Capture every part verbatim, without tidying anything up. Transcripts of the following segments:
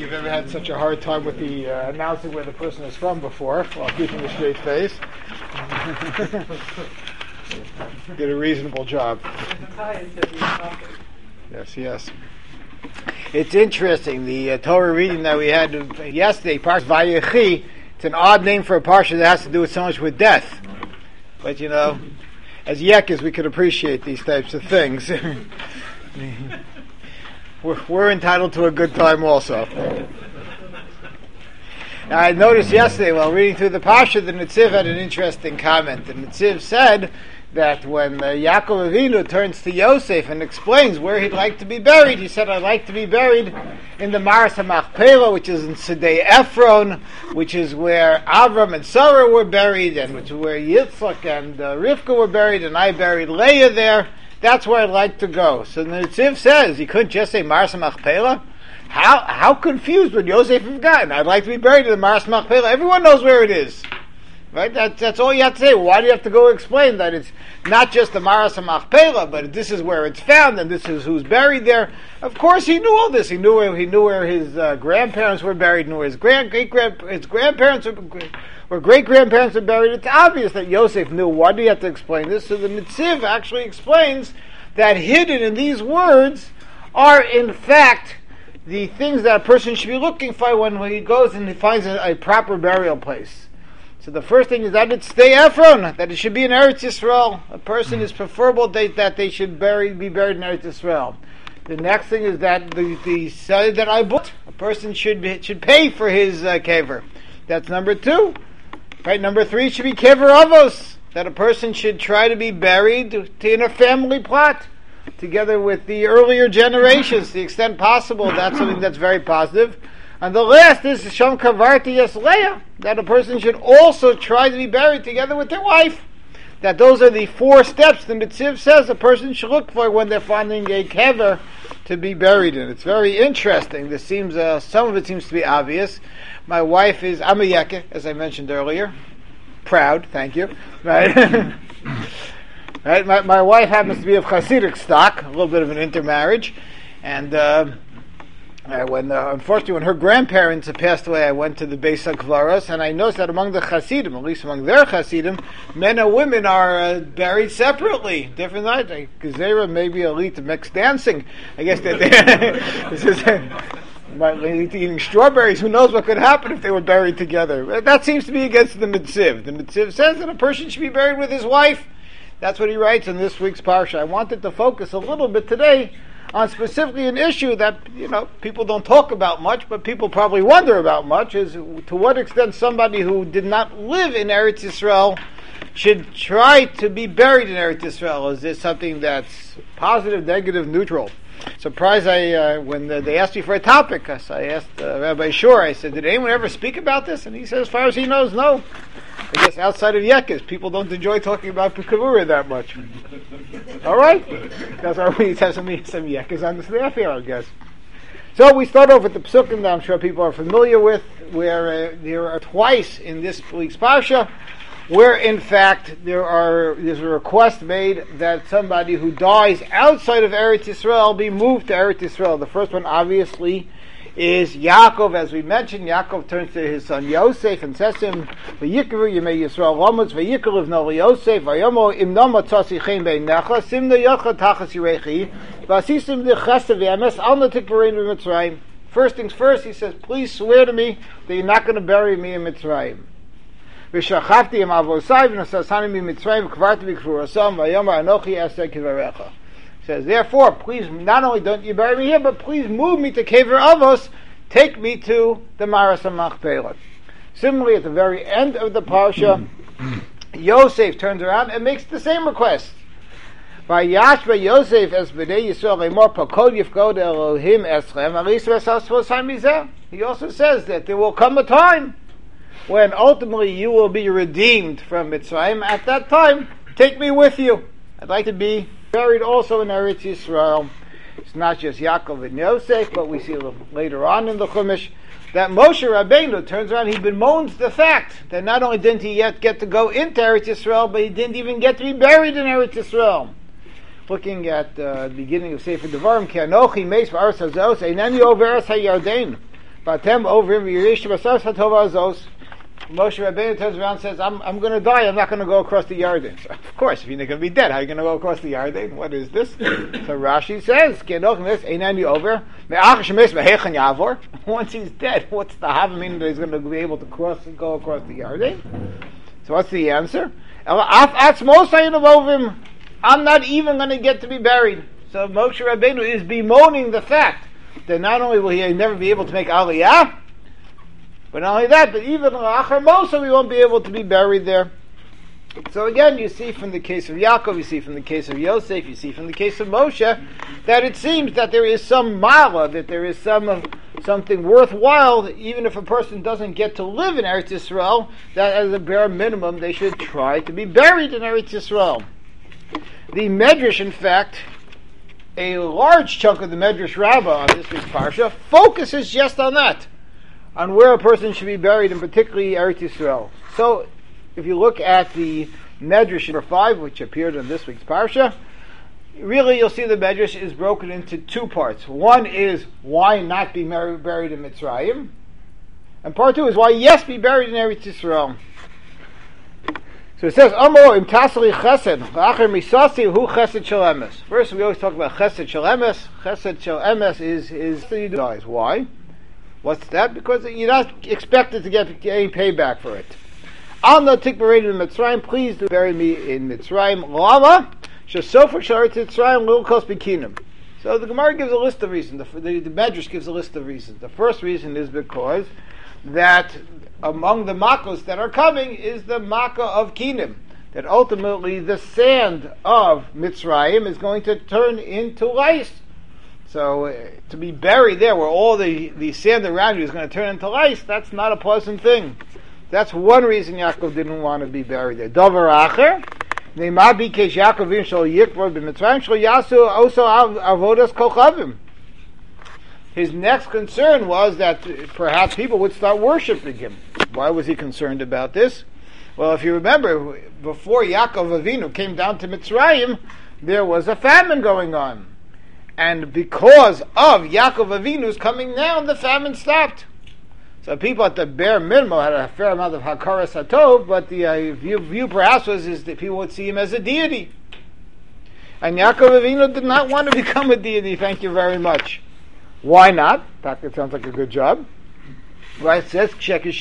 you've ever had such a hard time with the uh, announcing where the person is from before, while keeping a straight face. Did a reasonable job. Yes, yes. It's interesting, the uh, Torah reading that we had yesterday, Parsh Vayechi, it's an odd name for a parsha that has to do with so much with death. But, you know, as Yekas, we could appreciate these types of things. we're, we're entitled to a good time also. Now, I noticed yesterday, while reading through the parsha, the Netziv had an interesting comment. The Netziv said that when uh, Yaakov Avinu turns to Yosef and explains where he'd like to be buried, he said, I'd like to be buried in the Maras HaMachpelah, which is in Sedei Ephron, which is where Avram and Sarah were buried, and which is where Yitzchak and uh, Rivka were buried, and I buried Leah there. That's where I'd like to go. So the Netziv says, he couldn't just say Maras HaMachpelah? How how confused would Yosef have gotten? I'd like to be buried in the Maras HaMachpelah. Everyone knows where it is. Right? That, that's all you have to say. Why do you have to go explain that it's not just the Maras HaMachpelah, but this is where it's found, and this is who's buried there? Of course, he knew all this. He knew where he knew where his uh, grandparents were buried, knew where his grand great grand his grandparents were, where great grandparents were buried. It's obvious that Yosef knew. Why do you have to explain this? So the Netziv actually explains that hidden in these words are, in fact, the things that a person should be looking for when he goes and he finds a, a proper burial place. So the first thing is that it's Sedei Ephron, that it should be in Eretz Yisrael. A person is preferable that, that they should bury, be buried in Eretz Yisrael. The next thing is that the the side that I bought, a person should be, should pay for his uh, kever. That's number two. Right. Number three should be kever avos, that a person should try to be buried to, in a family plot, together with the earlier generations, to the extent possible. That's something that's very positive. And the last is Shom Kavarti Yasleya, that a person should also try to be buried together with their wife. That those are the four steps the Netziv says a person should look for when they're finding a kever to be buried in. It's very interesting. This seems, uh, some of it seems to be obvious. My wife is, I'm a Yeke, as I mentioned earlier. Proud, thank you. Right? Right? My, my wife happens to be of Hasidic stock, a little bit of an intermarriage. And, uh, Uh, when uh, unfortunately, when her grandparents had passed away, I went to the Beis HaKvaros, and I noticed that among the Hasidim, at least among their Hasidim, men and women are uh, buried separately, different nights. Like Gezerah, maybe a lead to mixed dancing. I guess that they, this is might lead to eating strawberries. Who knows what could happen if they were buried together? That seems to be against the Netziv. The Netziv says that a person should be buried with his wife. That's what he writes in this week's parsha. I wanted to focus a little bit today on specifically an issue that, you know, people don't talk about much, but people probably wonder about much, is to what extent somebody who did not live in Eretz Yisrael should try to be buried in Eretz Yisrael. Is this something that's positive, negative, neutral? Surprised I, uh, when uh, they asked me for a topic, I asked uh, Rabbi Shor, I said, did anyone ever speak about this? And he said, as far as he knows, no. I guess outside of Yekas, people don't enjoy talking about Pekavura that much. All right? That's why we have some, some Yekas on the staff here, I guess. So we start off with the Psukim that I'm sure people are familiar with, where uh, there are twice in this week's Parsha, where in fact there are there's a request made that somebody who dies outside of Eretz Yisrael be moved to Eretz Yisrael. The first one, obviously, is Yaakov. As we mentioned, Yaakov turns to his son Yosef and says to him, "V'yikru yemei Yisrael Lomos v'yikru livno Yosef v'yomo imnama tzasi chen beinecha simna yocha tachas yirechi v'asisim d'chesed v'emes al natikvarein b'Mitzrayim." First things first, he says, please swear to me that you're not going to bury me in Mitzrayim. V'shachafti im avosai v'nasasani mi Mitzrayim v'kvarti v'kfurasam v'yomar anochi eseh kivarecha. Says, therefore, please, not only don't you bury me here, but please move me to Kever Avos, take me to the Maras HaMachpelah. Similarly, at the very end of the Parsha, Yosef turns around and makes the same request. Vayashba Yosef es b'nei Yisrael lemor pakod yifkod Elohim eschem aris v'esasvos hamizeh. He also says that there will come a time when ultimately you will be redeemed from Mitzrayim. At that time, take me with you. I'd like to be buried also in Eretz Yisrael. It's not just Yaakov and Yosef, but we see later on in the Chumash that Moshe Rabbeinu turns around, he bemoans the fact that not only didn't he yet get to go into Eretz Yisrael, but he didn't even get to be buried in Eretz Yisrael. Looking at uh, the beginning of Sefer Devarim, Ki anochi meis v'aretz hazos eineni over eretz hayarden Vatem over him, Yirish Basar Satova Azos. Moshe Rabbeinu turns around and says, I'm, I'm going to die, I'm not going to go across the Yarden. So, of course, if you're not going to be dead, how are you going to go across the Yarden? What is this? So Rashi says, over. Once he's dead, what's the Havamina that he's going to be able to cross and go across the Yarden? So what's the answer? I'm not even going to get to be buried. So Moshe Rabbeinu is bemoaning the fact that not only will he never be able to make Aliyah, but not only that, but even Achar Mosa, we won't be able to be buried there. So again, you see from the case of Yaakov, you see from the case of Yosef, you see from the case of Moshe, that it seems that there is some mala, that there is some uh, something worthwhile, even if a person doesn't get to live in Eretz Yisrael, that as a bare minimum, they should try to be buried in Eretz Yisrael. The Medrash, in fact, a large chunk of the Medrash Rabbah on this week's Parsha focuses just on that, on where a person should be buried, and particularly Eretz Yisrael. So, if you look at the Medrash number five, which appeared in this week's Parsha, really you'll see the Medrash is broken into two parts. One is why not be buried in Mitzrayim, and part two is why yes, be buried in Eretz Yisrael. So it says, Amo im tasli chesed, v'acher misasi hu chesed shel emes. First, we always talk about chesed shel emes. Chesed shel emes is, is, you dies. Why? What's that? Because you're not expected to get any payback for it. I'll not take buried in Mitzrayim. Please do bury me in Mitzrayim. Lama shesofer sharet Mitzrayim lil kos bikinim. So the Gemara gives a list of reasons. The, the, the Medrash gives a list of reasons. The first reason is because that among the makkos that are coming is the makkah of Kinim. That ultimately the sand of Mitzrayim is going to turn into lice. So uh, to be buried there where all the, the sand around you is going to turn into lice, that's not a pleasant thing. That's one reason Yaakov didn't want to be buried there. Dover acher, ne'ma bikesh Yaakovim shel yikvor b'Mitzrayim shel yasu oso avodas kochavim. His next concern was that perhaps people would start worshiping him. Why was he concerned about this? Well, if you remember, before Yaakov Avinu came down to Mitzrayim, there was a famine going on. And because of Yaakov Avinu's coming down, the famine stopped. So people at the bare minimum had a fair amount of Hakaras HaTov, but the uh, view, view perhaps was is that people would see him as a deity. And Yaakov Avinu did not want to become a deity, thank you very much. Why not? In fact, it sounds like a good job. Right, it says, because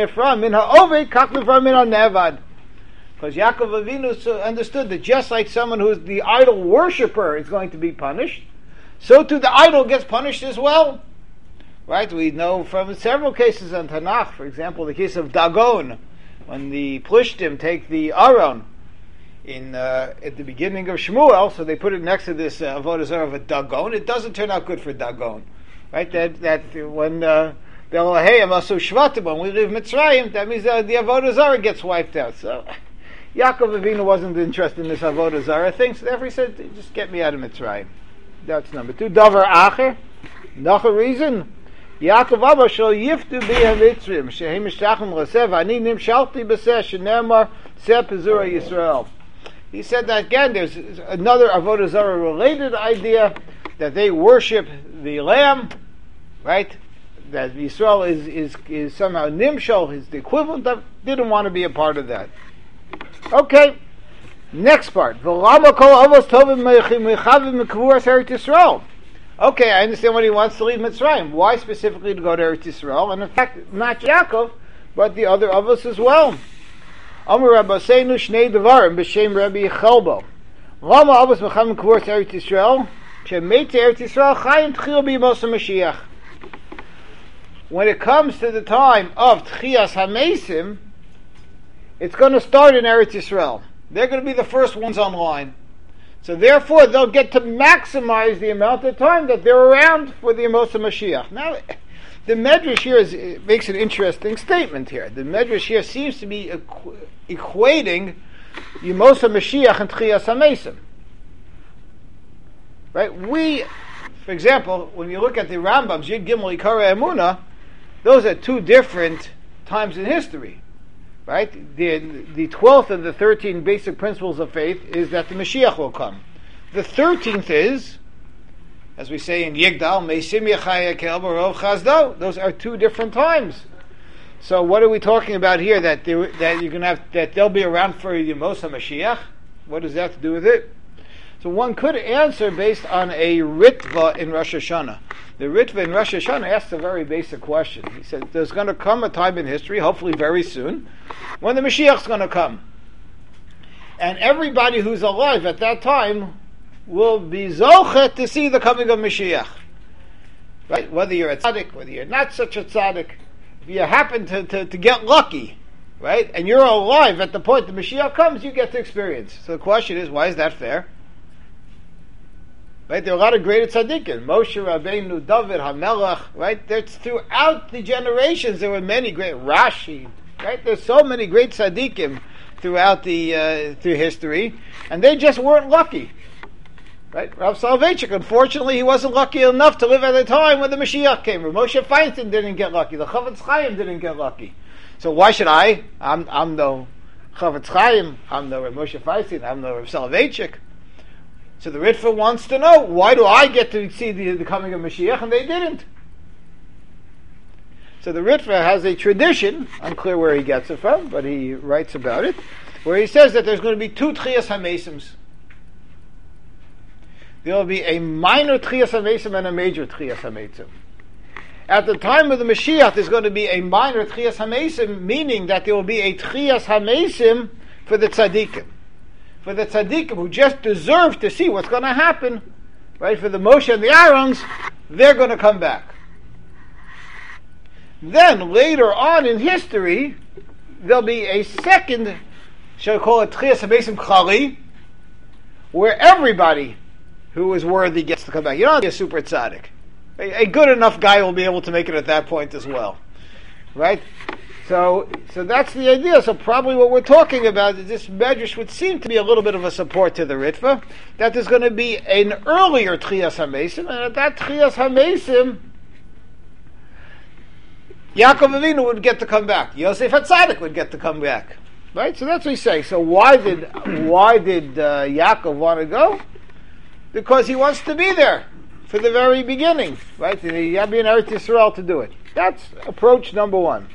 Yaakov Avinu understood that just like someone who is the idol worshipper is going to be punished, so too the idol gets punished as well. Right? We know from several cases in Tanakh, for example, the case of Dagon, when the Plishtim take the Aron in uh, at the beginning of Shmuel, so they put it next to this uh, avodah zarah of a Dagon. It doesn't turn out good for Dagon. Right? That that when uh, when we leave Mitzrayim, that means uh, the avodah zarah gets wiped out. So Yaakov Avinu wasn't interested in this avodah zarah thing, so therefore he said, just get me out of Mitzrayim. That's number two. Davar acher, another reason. Yaakov Abba shall yiftu bi hamitzrim shehem mishtachim l'sev ani nimshalti b'seh shenemar seh pezura Yisrael. He said that again. There's another avodah zarah related idea that they worship the lamb, right? That Yisrael is is is somehow nimshal, is the equivalent of. Didn't want to be a part of that. Okay, next part. V'lama kol avos tovim mechavim mekvuras Eretz Yisrael. Okay, I understand what he wants to leave Mitzrayim. Why specifically to go to Eretz Yisrael? And in fact, not Yaakov, but the other of us as well. Amar Rabbeinu Shnei Devarim b'Shem Rabbi Chelbo. Lama avos mechavim mekvuras Eretz Yisrael. Shemeitei Eretz Yisrael chayim tchil b'yimos HaMashiach. When it comes to the time of Tchias HaMesim, it's going to start in Eretz Yisrael. They're going to be the first ones online. So therefore, they'll get to maximize the amount of time that they're around for the Yemos HaMashiach. Now, the Medrash here is, makes an interesting statement here. The Medrash here seems to be equ- equating Yemos HaMashiach and Tchias HaMesim. Right? We, for example, when you look at the Rambam's Yud Gimel Ikara Emunah, those are two different times in history. Right? The the twelfth of the thirteen basic principles of faith is that the Mashiach will come. The thirteenth is as we say in Yigdal, Meisim Yachaya Kel Barov Chazdo. Those are two different times. So what are we talking about here? That they, that you're going to have that they'll be around for Yemos HaMashiach? What does that have to do with it? So one could answer based on a Ritva in Rosh Hashanah. The Ritva in Rosh Hashanah asks a very basic question. He said, there's going to come a time in history, hopefully very soon, when the Mashiach's going to come. And everybody who's alive at that time will be zochet to see the coming of Mashiach. Right? Whether you're a tzaddik, whether you're not such a tzaddik, if you happen to, to, to get lucky, right, and you're alive at the point the Mashiach comes, you get to experience. So the question is, why is that fair? Right, there are a lot of great tzaddikim. Moshe Rabbeinu, David, HaMelech, right? There's throughout the generations there were many great Rashi, right? There's so many great tzaddikim throughout the uh, through history, and they just weren't lucky. Right? Rav Soloveitchik, unfortunately, he wasn't lucky enough to live at a time when the Mashiach came. Or Moshe Feinstein didn't get lucky. The Chavetz Chaim didn't get lucky. So why should I? I'm I'm no Chavetz Chaim. I'm no Rav Moshe Feinstein. I'm no Rav Soloveitchik. So the Ritva wants to know, why do I get to see the, the coming of Mashiach and they didn't? So the Ritva has a tradition, unclear where he gets it from, but he writes about it, where he says that there's going to be two Tchias HaMesims. There will be a minor Tchias HaMesim and a major Tchias HaMesim. At the time of the Mashiach, there's going to be a minor Tchias HaMesim, meaning that there will be a Tchias HaMesim for the Tzaddikim. For the tzaddikim who just deserve to see what's going to happen, right? For the Moshe and the Aarons, they're going to come back. Then later on in history, there'll be a second, shall we call it Tchias HaMesim Klali, where everybody who is worthy gets to come back. You don't have to be a super tzaddik. A, a good enough guy will be able to make it at that point as well, right? So, so that's the idea. So probably what we're talking about is this medrash would seem to be a little bit of a support to the Ritva, that there's going to be an earlier Tchias HaMesim, and at that Tchias HaMesim, Yaakov Avinu would get to come back. Yosef HaTzadik would get to come back. Right? So that's what we say. So why did why did uh, Yaakov want to go? Because he wants to be there for the very beginning. Right? And he had to be in Eretz Yisrael to do it. That's approach number one.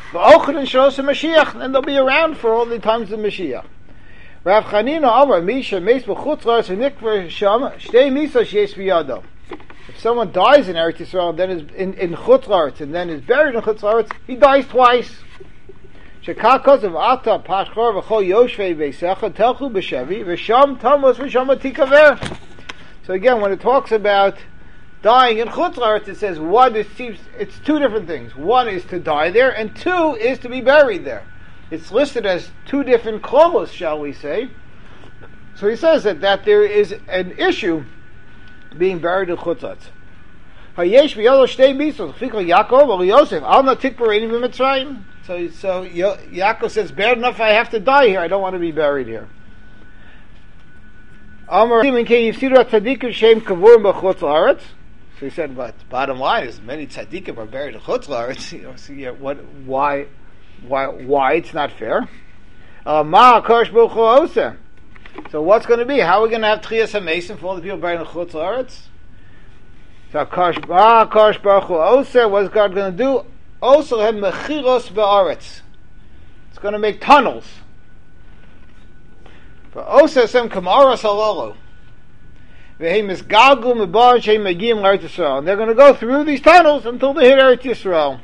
And they'll be around for all the times of Mashiach. Rav Chanina Amar Misha Meis B'chutz La'aretz V'nikver Sham Shtei Misas Sheyesh B'yado. If someone dies in Eretz Yisrael, then is in in Chutz La'aretz, and then is buried in Chutz La'aretz, he dies twice. Shekakos of Ata Pashchor V'chol Yoshvei Beisecha Telchu B'Shevi V'Sham Tamos V'Sham Tikaver. So again, when it talks about dying in Chutz La'aretz, it says one is seems it's two different things. One is to die there, and two is to be buried there. It's listed as two different klovos, shall we say? So he says that, that there is an issue being buried in Chutz La'aretz. Hayesh b'yado shtei mitzvos chikol Yaakov or Yosef al na tikbareni b'Mitzrayim. So so Yo, Yaakov says, bad enough I have to die here. I don't want to be buried here. Amar in case you see that tzaddikim shem kavurim b'Chutz La'aretz. So he said, but bottom line is many tzaddikim are buried in Chutz La'aretz. You know, so yeah, what? Why? Why? Why? It's not fair. Ma Kosh Baruch Hu Oseh. So what's going to be? How are we going to have Tchias HaMesim for all the people buried in Chutz La'aretz? So Kosh Ma Kosh Baruch Hu Oseh. What's God going to do? Also have mechiros ba'aretz. It's going to make tunnels. For Oseh sem kamaras halolo. And they're going to go through these tunnels until they hit Eretz Yisrael.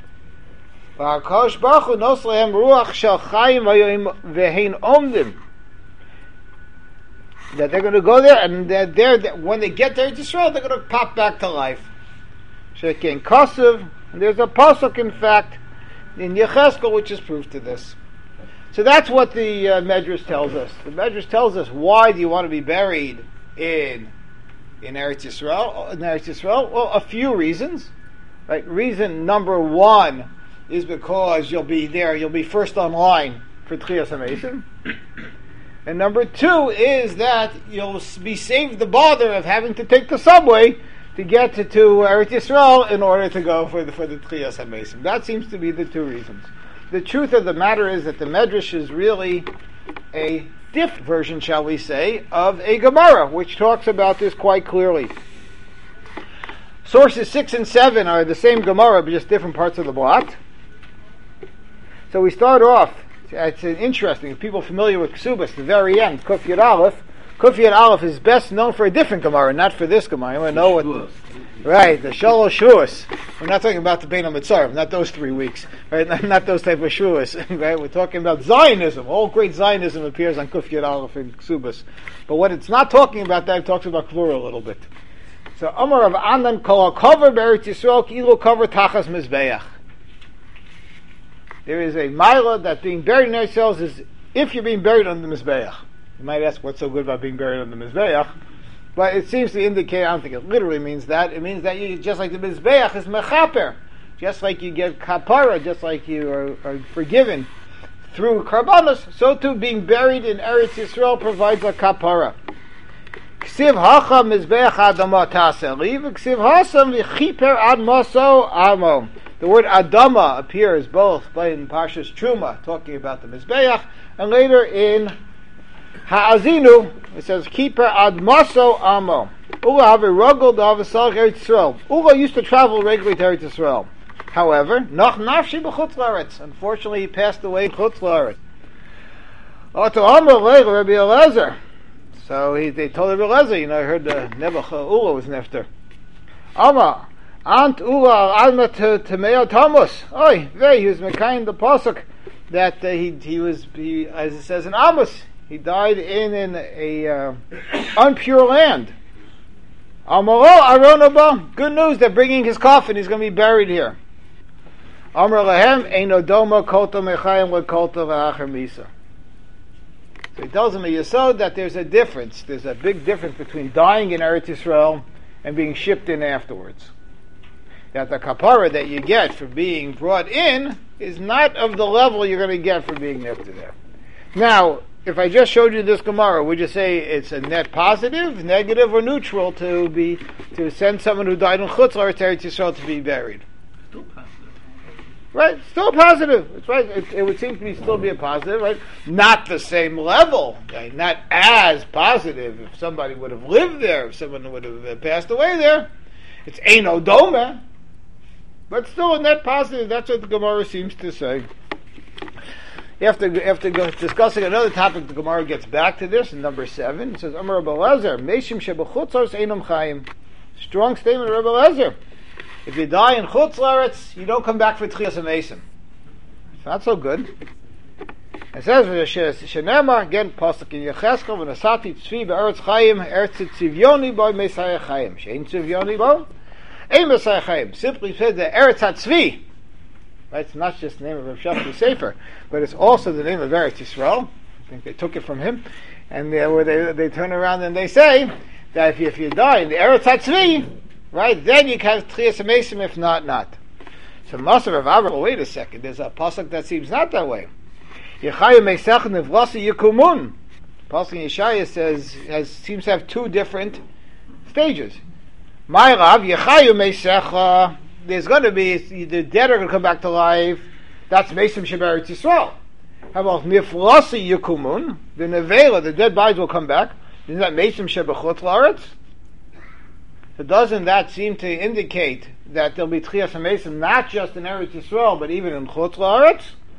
That they're going to go there, and they're there. When they get to Eretz Yisrael, they're going to pop back to life. And there's a pasuk, in fact, in Yecheskel, which is proof to this. So that's what the uh, Medrash tells us. The Medrash tells us, why do you want to be buried in in Eretz Yisrael? In Eretz Yisrael, well, a few reasons. Right? Reason number one is because you'll be there, you'll be first online for Tchias HaMesim. And number two is that you'll be saved the bother of having to take the subway to get to, to Eretz Yisrael in order to go for the for the Tchias HaMesim. That seems to be the two reasons. The truth of the matter is that the Medrash is really a different version, shall we say, of a Gemara, which talks about this quite clearly. Sources six and seven are the same Gemara, but just different parts of the blot. So we start off. It's interesting. If people familiar with Ksubas, the very end, Kuf Yud Aleph. Kuf Yud Aleph is best known for a different Gemara, not for this Gemara. I want to know what. Right, the Shalosh Shuas. We're not talking about the Bein HaMetzarim, not those three weeks. Right, not, not those type of Shuas. Right, we're talking about Zionism. All great Zionism appears on Kuf Yud Aleph in Ksubas. But what it's not talking about, that it talks about Kvura a little bit. So Amar of Anan Kol HaKover Be'eretz Yisrael Ki'ilu Kover Tachas Mizbeach. There is a mila that being buried in Eretz Yisrael is if you're being buried on the Mizbeach. You might ask, what's so good about being buried on the Mizbeach? But it seems to indicate, I don't think it literally means that, it means that you, just like the Mizbeach is mechaper, just like you get kapara, just like you are, are forgiven through karbanos, so too being buried in Eretz Yisrael provides a kapara. Ksiv hacha Mizbeach adama taseli, v'ksiv hasam v'chiper ad maso amo. The word adama appears both in Parshas Truma, talking about the Mizbeach, and later in Ha'azinu, it says, Kiper ad maso amo. Ula have a ruggle d'avasal Eretz Yisrael. Ula used to travel regularly to Eretz Yisrael. However, noch nafshi b'chutz la'aretz. Unfortunately, he passed away in chutz la'aretz. Oto amr leil Rabbi Eliezer. So he, they told Rabbi Eliezer, you know, I heard the Nebuch Ula was nefter. Amma, ant Ula alma temeo Thomas. Oy, very, he was mekayin the pasuk that uh, he he was, he, as it says in Amos, he died in, in a uh, unpure land. Amaro Aronaba, good news, they're bringing his coffin, he's going to be buried here. Amar Lahem, Eino Doma Kolta Mechayim Lekolta V'acher Misa. So he tells him a Yesod that there's a difference, there's a big difference between dying in Eretz Yisrael and being shipped in afterwards. That the kapara that you get for being brought in is not of the level you're going to get for being left there. Now, if I just showed you this Gemara, would you say it's a net positive, negative, or neutral to be to send someone who died in Chutz La'aretz Eretz Yisrael to be buried? Still positive. Right, still positive. It's right. It, it would seem to be still be a positive, right? Not the same level, right? Not as positive. If somebody would have lived there, if someone would have passed away there, it's Eino Doma, but still a net positive. That's what the Gemara seems to say. After, after discussing another topic, the Gemara gets back to this in number seven. It says, Amar Rabbi Eliezer, Meishim shebechutzos einam chayim. Strong statement of Rabbi Eliezer. If you die in Chutz La'aretz, you don't come back for Tchias HaMesim. It's not so good. It says, Shenemar, again, Pasuk in Yecheskel, V'nasati tzvi be'eretz chayim, eretz tziviyoni bo mesayach chayim. She'ein tziviyoni bo, ein mesayach chayim. Simply said the eretz hatzvi. Right? It's not just the name of Rav Shachar Sefer, but it's also the name of Eretz Yisrael. I think they took it from him. And they, where they, they turn around and they say that if you, if you die in the Eretz HaTzvi, right, then you can have Tchias HaMesim, if not, not. So Maser of Avram, well, wait a second, there's a pasuk that seems not that way. Yechayu Meisach Nevlasi Yikumun. Pasuk in Yeshaya says, has, seems to have two different stages. Ma'irav, Yechayu Meisach, there's going to be, the dead are going to come back to life. That's Mesim Sheberetz Yisrael. How about Miflasi Yikumun? The Nevela, the dead bodies will come back. Isn't that Mesim Shebechutz La'aretz? So doesn't that seem to indicate that there'll be Tchias HaMesim not just in Eretz Yisrael, but even in Chutz La'aretz?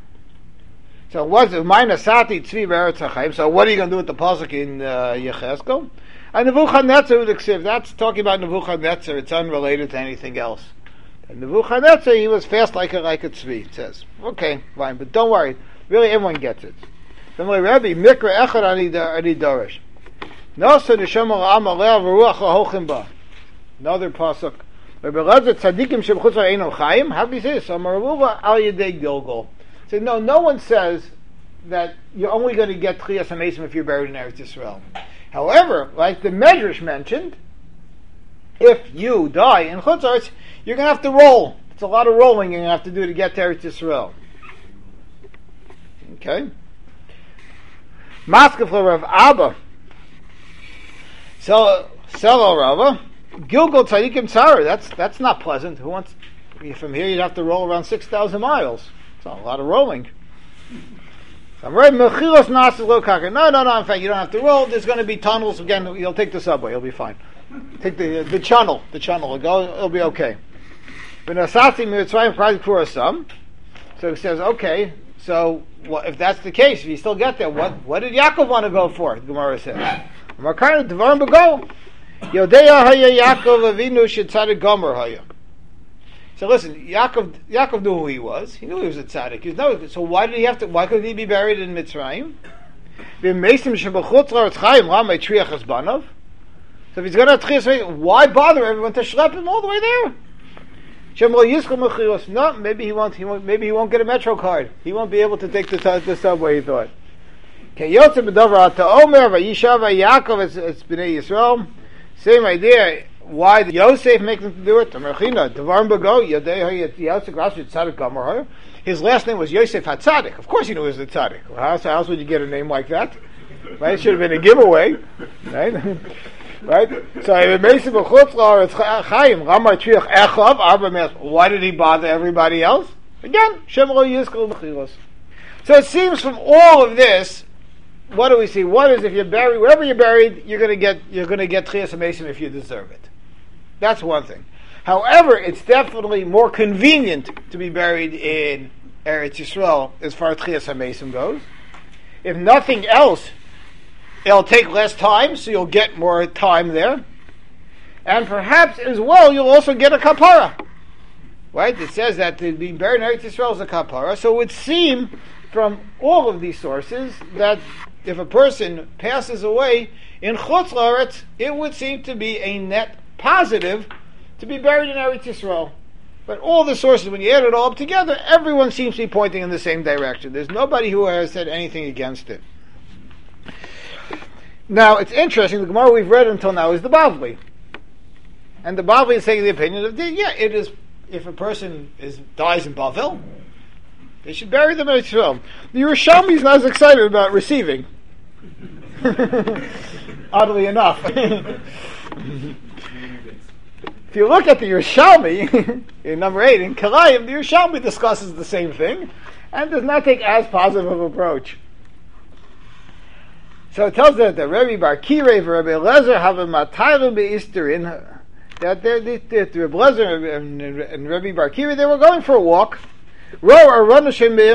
So what's it? Ma'inasati Tzvi Be'eretz HaChaim. So what are you going to do with the pasuk in uh, Yecheskel? And Nebuchadnezzar would accept. That's talking about Nebuchadnezzar. It's unrelated to anything else. And Nebuchadnezzar, he was fast like a like a tzvi, it says. Okay, fine, but don't worry. Really, everyone gets it. Then my Rebbe, Mikra Echad Ani Dorish. Nosa Neshama Ra'am Aleh V'ruach Ha'hochim Ba. Another pasuk. Rebbe Eliezer Tzadikim Shebchutz Einam Chayim. How do you say this? Amar Ravuva Al Yedei Gilgal. So no, no one says that you're only going to get Tchias HaMesim if you're buried in Eretz Yisrael. However, like the Medrash mentioned, if you die in Chutz La'aretz, you're going to have to roll. It's a lot of rolling you're going to have to do to get to Eretz Yisrael. Okay. Maskef Rav Abba. Selo Rava. Gilgal Tzadikim Tzara. That's that's not pleasant. Who wants? From here, you'd have to roll around six thousand miles. It's a lot of rolling. I'm right. Mechilas Nasir Lo Kaker. No, no, no. In fact, you don't have to roll. There's going to be tunnels again. You'll take the subway. You'll be fine. Take the the channel, the channel. It'll go. It'll be okay. But Nasati Mitzrayim Project for some. So he says, okay. So well, if that's the case, if you still get there, what what did Yaakov want to go for? The Gemara says, Markana Devarim B'Go. Yodeya Haya Yaakov Avinu Shetzadik Gomer Haya. So listen, Yaakov Yaakov knew who he was. He knew he was a tzaddik. He was, no, so why did he have to? Why couldn't he be buried in Mitzrayim? So if he's going to have why bother everyone to schlep him all the way there? No, maybe he won't. He won't. Maybe he won't get a metro card. He won't be able to take the, the subway. He thought. Same idea. Why did Yosef make them do it? His last name was Yosef HaTzadik. Of course, he knew he was a tzaddik. How else would you get a name like that? Right? It should have been a giveaway, right? Right? So why did he bother everybody else? Again, so it seems from all of this, what do we see? One is if you're buried, wherever you're buried, you're going to get you're going to get Tchias HaMesim if you deserve it. That's one thing. However, it's definitely more convenient to be buried in Eretz Yisrael as far as Tchias HaMesim goes. If nothing else, it'll take less time, so you'll get more time there. And perhaps as well, you'll also get a kapara. Right? It says that to be buried in Eretz Yisrael is a kapara. So it would seem from all of these sources that if a person passes away in Chutz La'aretz, it would seem to be a net positive to be buried in Eretz Yisrael. But all the sources, when you add it all up together, everyone seems to be pointing in the same direction. There's nobody who has said anything against it. Now, it's interesting, the Gemara we've read until now is the Bavli. And the Bavli is taking the opinion of, yeah, it is, if a person is dies in Bavel, they should bury them in Yisrael. The Yerushalmi is not as excited about receiving. Oddly enough. If you look at the Yerushalmi, in number eight, in Kalayim, the Yerushalmi discusses the same thing, and does not take as positive of an approach. So it tells us that Rabbi Bar Kirei and Rabbi Eliezer have a matayru beisterin, that the Rabbi Eliezer and, and Rabbi Bar Kirei, they were going for a walk. And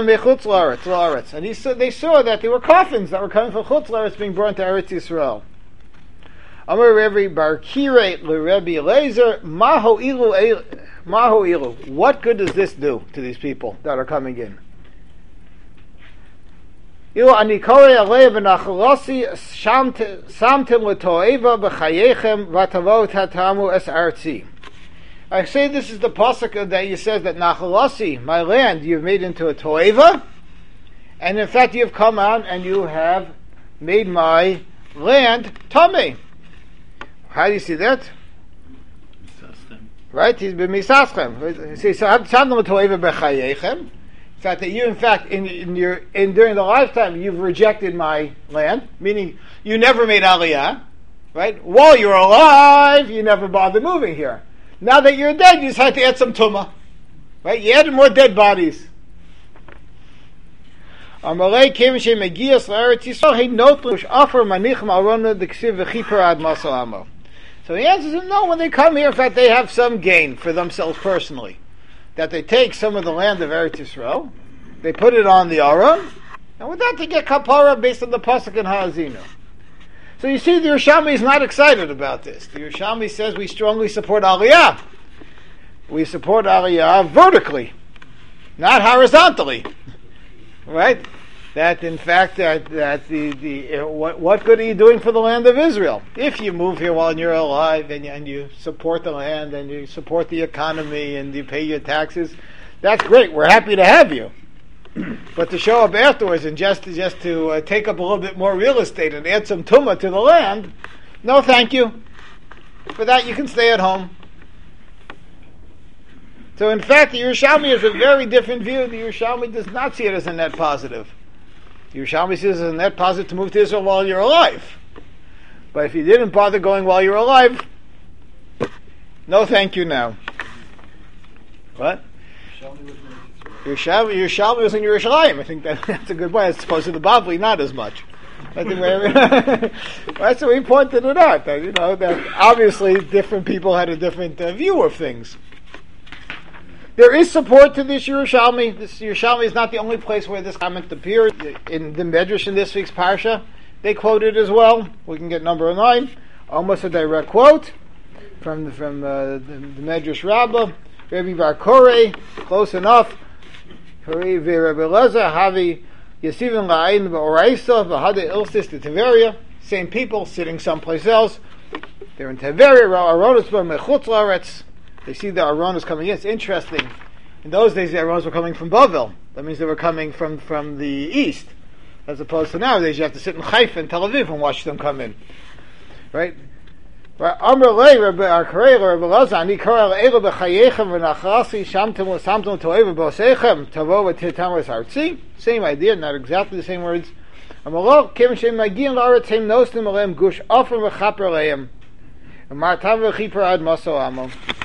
he saw, they saw that there were coffins that were coming from Chutz La'aretz being brought to Eretz Yisrael. Amar Rabbi Bar Kirei Rabbi Eliezer, Maho ilu, Maho ilu. What good does this do to these people that are coming in? I say this is the pasuk that he says that Nachalasi, my land, you've made into a toeva, and in fact you have come out and you have made my land tameh. How do you see that? Right? He's been misaschem. See, so I'm telling them a toeva b'chayechem. The fact that you, in fact, in, in your in during the lifetime, you've rejected my land, meaning you never made aliyah, right? While you're alive, you never bothered moving here. Now that you're dead, you just had to add some tumah, right? You added more dead bodies. So the answer is no. When they come here, in fact, they have some gain for themselves personally. That they take some of the land of Eretz Yisrael, they put it on the Aron, and with that they get kapara based on the pasuk in Ha'azinu. So you see, the Yerushalmi is not excited about this. The Yerushalmi says we strongly support Aliyah. We support Aliyah vertically, not horizontally, right? That in fact that that the the uh, what what good are you doing for the land of Israel if you move here while you're alive and you, and you support the land and you support the economy and you pay your taxes? That's great. We're happy to have you, but to show up afterwards and just to, just to uh, take up a little bit more real estate and add some tumah to the land, no, thank you. For that, you can stay at home. So, in fact, the Yerushalmi has a very different view. The Yerushalmi does not see it as a net positive. Yerushalmi says it's a net positive to move to Israel while you're alive. But if you didn't bother going while you're alive, no thank you now. What? Yerushalmi, Yerushalmi was in Yerushalayim. I think that, that's a good point. As opposed to the Bavli, not as much. I think we, that's what we pointed it out. That, you know, that obviously different people had a different uh, view of things. There is support to this Yerushalmi. This Yerushalmi is not the only place where this comment appears. In the Medrash in this week's Parsha, they quote it as well. We can get number nine. Almost a direct quote from the, from uh, the, the Medrash Rabbah. Rabbi Bar Koreh, close enough. Rabbi Elazar, Havi Yesivim La'ayin Ba'oraisa, V'hada Ilsis to Tiberia. Same people sitting someplace else. They're in Tiberia, Aronos B'mechutz La'aretz. They see the Aronos coming in. It's interesting. In those days, the Aronos were coming from Bavel. That means they were coming from, from the east. As opposed to nowadays, you have to sit in Haifa and Tel Aviv and watch them come in. Right? Amr lei Rabbi Arkarei Rabbi Elazar ani kara le'elu b'chayechem v'nachrasi shamtem l'samtem to'eva b'osechem tavo v'titam v'sartzi. Same idea, not exactly the same words. Amr lo kevin shem magiyim la'aretz hem nosnim aleim gush offer v'chaper leim v'martav v'chiper ad maso amo.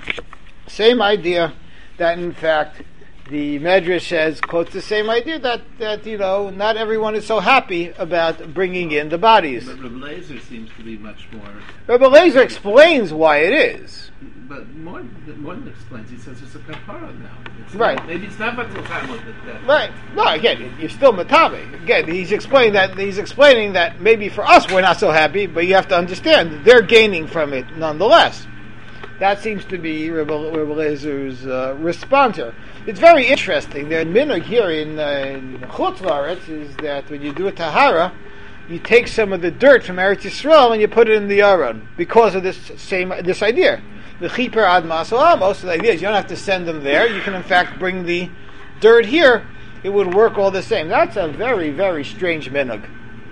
Same idea that in fact the Medrash says, quotes the same idea that, that, you know, not everyone is so happy about bringing in the bodies. But Rabbi Elazar seems to be much more... Rabbi Elazar explains why it is. But more, more than explains, he says it's a kapara now. It's right. Not, maybe it's not about the time of the Right. No, again, you're still matame. Again, he's explaining that, he's explaining that maybe for us we're not so happy, but you have to understand, they're gaining from it nonetheless. That seems to be Rabbi Elazar's uh, response here. It's very interesting. The minhag here in, uh, in Chutz La'aretz is that when you do a tahara, you take some of the dirt from Eretz Yisrael and you put it in the Aron because of this same this idea. The chiper ad masal amos. So the idea is you don't have to send them there. You can in fact bring the dirt here. It would work all the same. That's a very very strange minhag.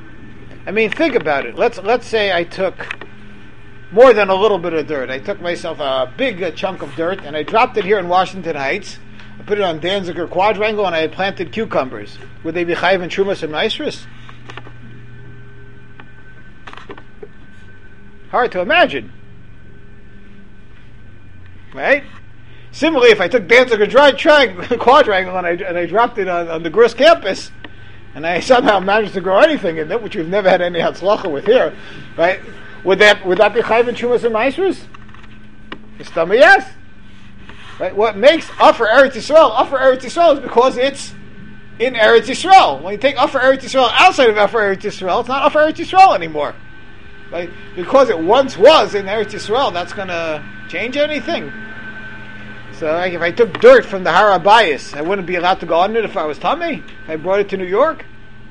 I mean, think about it. Let's let's say I took more than a little bit of dirt. I took myself a big uh, chunk of dirt and I dropped it here in Washington Heights. I put it on Danziger Quadrangle and I planted cucumbers. Would they be chayiv and trumas and maestris? Hard to imagine. Right? Similarly, if I took Danziger dry tri- Quadrangle and I, and I dropped it on, on the Grist campus and I somehow managed to grow anything in it, which we've never had any hatzlacha with here, right? Would that would that be chayiv and trumas and maestris? The stomach, yes. Right? What makes Offer Eretz Yisrael Offer Eretz Yisrael is because it's in Eretz Yisrael. When you take Offer Eretz Yisrael outside of Offer Eretz Yisrael, it's not Offer Eretz Yisrael anymore. Right? Because it once was in Eretz Yisrael, that's going to change anything. So like if I took dirt from the Har HaBayis, I wouldn't be allowed to go on it if I was Tamei? If I brought it to New York?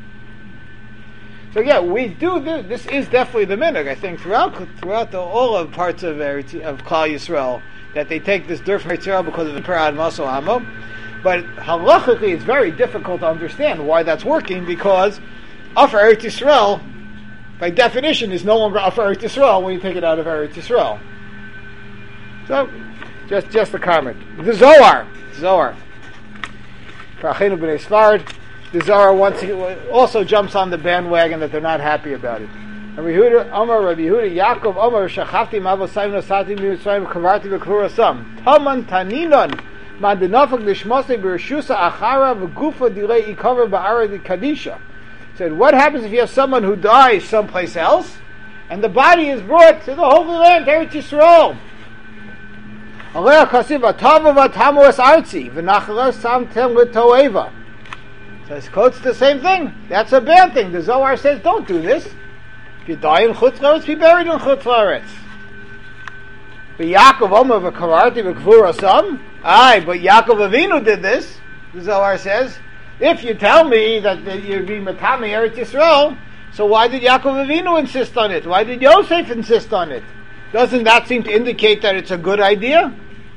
So yeah, we do this. This is definitely the minhag, I think, throughout throughout the, all of parts of Eretz, of Klal Yisrael, that they take this dirt from Eretz Yisrael because of the Parad Maso Amo. But halachically, it's very difficult to understand why that's working, because Offer Eretz Yisrael, by definition, is no longer Offer Eretz Yisrael when you take it out of Eretz Yisrael. So, just just a comment. The Zohar, Zohar. For Achenu B'nai Sfard, the Zohar once also jumps on the bandwagon that they're not happy about it. Rabbi Yehuda, Amar, Rabbi Yehuda, Yaakov, Amar, Shachafti, Mavosayim, Nosati, Mitzrayim, Kavarti, V'Klura Sam. Taman, Taninon, Mandinafak, Nishmosei, B'Rishusa, Achara, V'Gufa, Dilei, Ikava, Ba'ara, Di Kadisha. Said, what happens if you have someone who dies someplace else, and the body is brought to the Holy Land, Eretz Yisrael? Alei HaKasiv, Atava, V'Tamu Es Artzi, V'Nachla, Samtem, L'Toeva. So it quotes the same thing. That's a bad thing. The Zohar says, don't do this. If you die in Chutz La'aretz, be buried in Chutz La'aretz. But Yaakov Omer v'Kararti v'Kvura Sam. Aye, but Yaakov Avinu did this. The Zohar says, if you tell me that, that you're being Matami Eretz Yisrael, so why did Yaakov Avinu insist on it? Why did Yosef insist on it? Doesn't that seem to indicate that it's a good idea?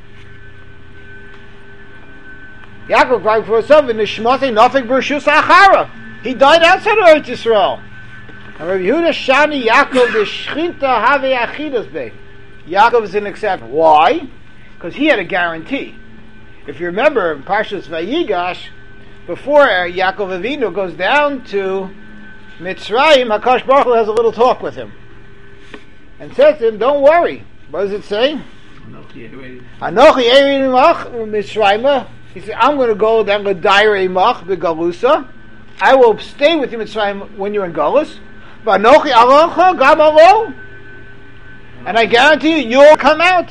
Yaakov cried for himself in Nishmati Nafik Bershus Achara. He died outside of Eretz Yisrael. And Rabbi Yehuda Shani Yaakov the Shchinta Have Achidas Bey. Yaakov is an exception. Why? Because he had a guarantee. If you remember in Parshas Vayigash, before Yaakov Avinu goes down to Mitzrayim, Hakadosh Baruch Hu has a little talk with him and says to him, "Don't worry." What does it say? Anochi Erin Mach Mitzrayim. He said, "I'm going to go down to Dairei Mach beGalusa. I will stay with you Mitzrayim when you're in Galus. V'anochi alocha gam alo. And I guarantee you, you'll come out.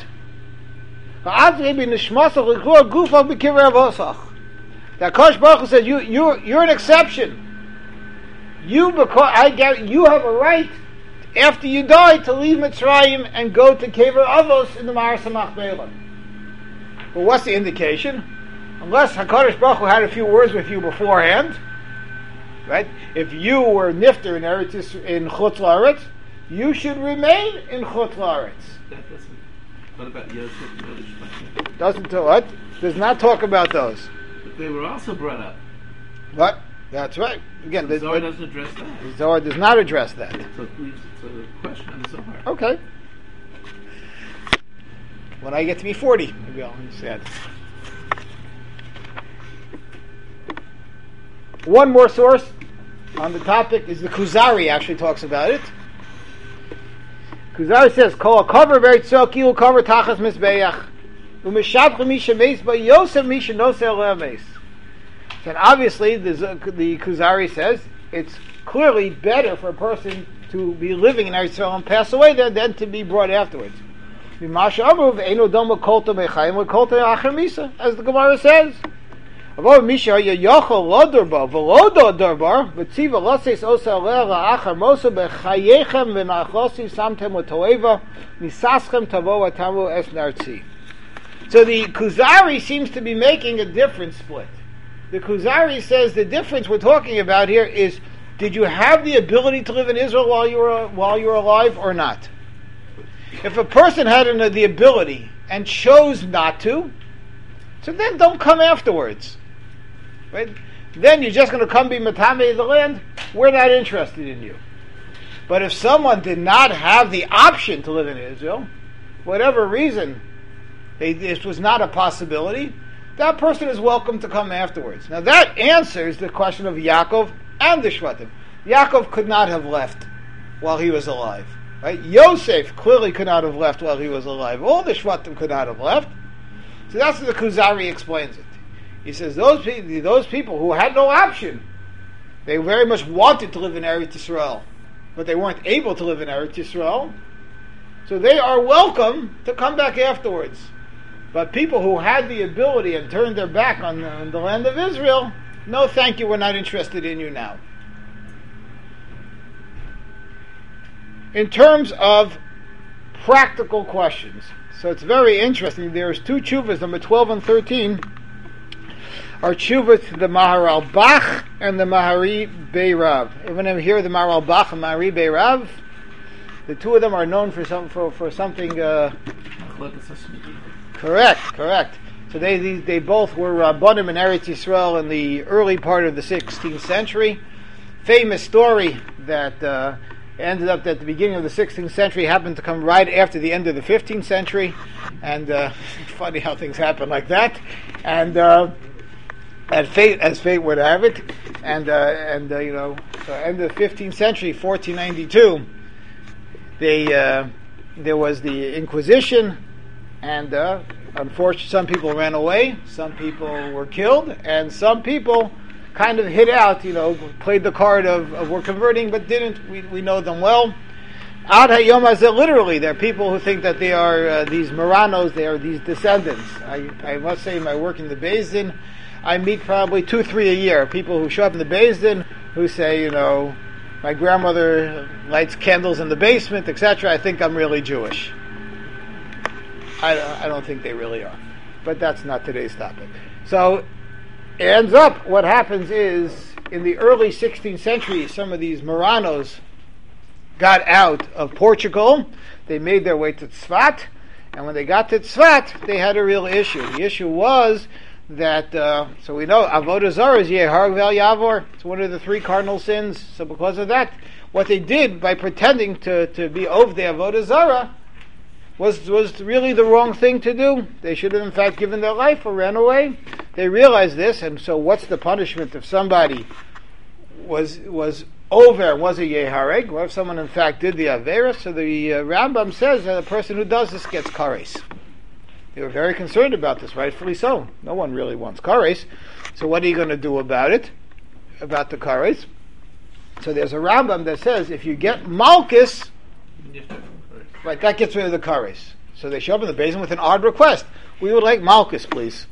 That Kosh Baruch Hu says, you, you, you're an exception. You, because I guarantee, you have a right, after you die, to leave Mitzrayim and go to Kever Avos in the Ma'aras HaMachpelah. But what's the indication? Unless HaKadosh Baruch Hu had a few words with you beforehand, right? If you were nifter in Eretz in Chutz La'aretz, you should remain in Chutz La'aretz. That doesn't. What about Yosef and Yosef? Doesn't what? Does not talk about those. But they were also brought up. What? That's right. Again, The the Zohar doesn't address that. the Zohar does not address that. So it leaves it's a question on the Zohar. Okay. When I get to be forty, maybe I'll understand. One more source on the topic is the Kuzari. Actually, talks about it. Kuzari says, "Kol cover very tzokil cover tachas misbeach u'mishavcha misha meis by Yosef misha nosel lemeis." And obviously, the, the Kuzari says it's clearly better for a person to be living in Eretz Yisrael and pass away than, than to be brought afterwards. As the Gemara says. So the Kuzari seems to be making a different split. The Kuzari says the difference we're talking about here is, did you have the ability to live in Israel while you were while you were alive or not? If a person had an, the ability and chose not to, so then don't come afterwards. Right? Then you're just going to come be Matame of the land. We're not interested in you. But if someone did not have the option to live in Israel, whatever reason, they, this was not a possibility, that person is welcome to come afterwards. Now that answers the question of Yaakov and the Shvatim. Yaakov could not have left while he was alive. Right? Yosef clearly could not have left while he was alive. All the Shvatim could not have left. So that's what the Kuzari explains it. He says those people, those people who had no option, they very much wanted to live in Eretz Yisrael, but they weren't able to live in Eretz Yisrael, so they are welcome to come back afterwards. But people who had the ability and turned their back on the, on the land of Israel, no thank you, we're not interested in you now. In terms of practical questions, so it's very interesting. There's two tshuvas, number twelve and thirteen, are tshuvas to the Maharal Bach and the Mahari Beirav. Even if here the Maharal Bach and Mahari Beirav, the two of them are known for some for, for something. Uh, correct, correct. So they they, they both were Rabbanim in Eretz Yisrael in the early part of the sixteenth century. Famous story that uh, ended up at the beginning of the sixteenth century happened to come right after the end of the fifteenth century, and uh, funny how things happen like that. And uh, as fate as fate would have it, and uh, and uh, you know, so end of the fifteenth century, fourteen ninety-two, they uh, there was the Inquisition, and uh, unfortunately, some people ran away, some people were killed, and some people kind of hid out, you know, played the card of, of we're converting, but didn't. We, we know them well. Ad hayom hazeh, literally, there are people who think that they are uh, these Moranos, they are these descendants. I, I must say, in my work in the Beis Din, I meet probably two, three a year, people who show up in the Beis Din, who say, you know, my grandmother lights candles in the basement, et cetera. I think I'm really Jewish. I, I don't think they really are. But that's not today's topic. So, it ends up, what happens is, in the early sixteenth century, some of these Moranos got out of Portugal. They made their way to Tzfat, and when they got to Tzfat, they had a real issue. The issue was that, uh, so we know, Avodah Zarah is Yeharag Vel Yavor. It's one of the three cardinal sins. So because of that, what they did by pretending to, to be Ovdei Avodah Zarah was was really the wrong thing to do. They should have, in fact, given their life or ran away. They realized this, and so what's the punishment if somebody was was over, was a Yehareg? What if someone, in fact, did the Avera? So the uh, Rambam says that the person who does this gets kares. They were very concerned about this, rightfully so. No one really wants kares. So what are you going to do about it? About the kares? So there's a Rambam that says if you get Malchus, You have to have courage. right, that gets rid of the kares. So they show up in the basin with an odd request. We would like Malchus, please.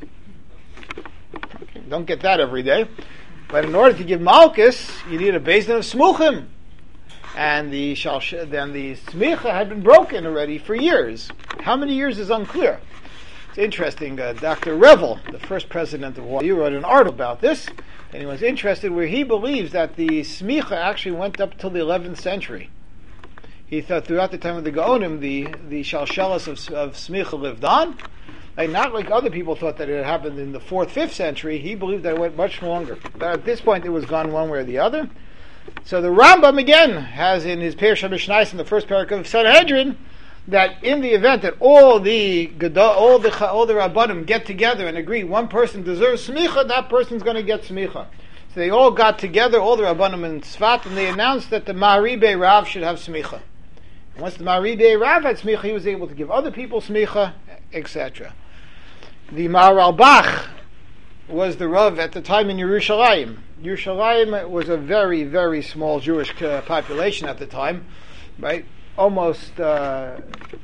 Don't get that every day. But in order to give Malchus, you need a basin of Smuchim. And the shalsh- then the Smicha had been broken already for years. How many years is unclear. It's interesting. Uh, Doctor Revel, the first president of Hawaii, wrote an article about this, and he was interested where he believes that the Smicha actually went up till the eleventh century. He thought throughout the time of the Gaonim, the the Shalshelas of, of Smicha lived on. And not like other people thought that it had happened in the fourth, fifth century. He believed that it went much longer. But at this point, it was gone one way or the other. So the Rambam again has in his Perush HaMishnayos in the first paragraph of Sanhedrin that in the event that all the all the all the Rabbanim get together and agree one person deserves smicha, that person's going to get smicha. So they all got together, all the Rabbanim in Tzfat, and they announced that the Ma'aribei Rav should have smicha. Once the Ma'aribei Rav had smicha, he was able to give other people smicha, et cetera. The Maharal Bach was the Rav at the time in Yerushalayim. Yerushalayim was a very, very small Jewish uh, population at the time, right? Almost uh,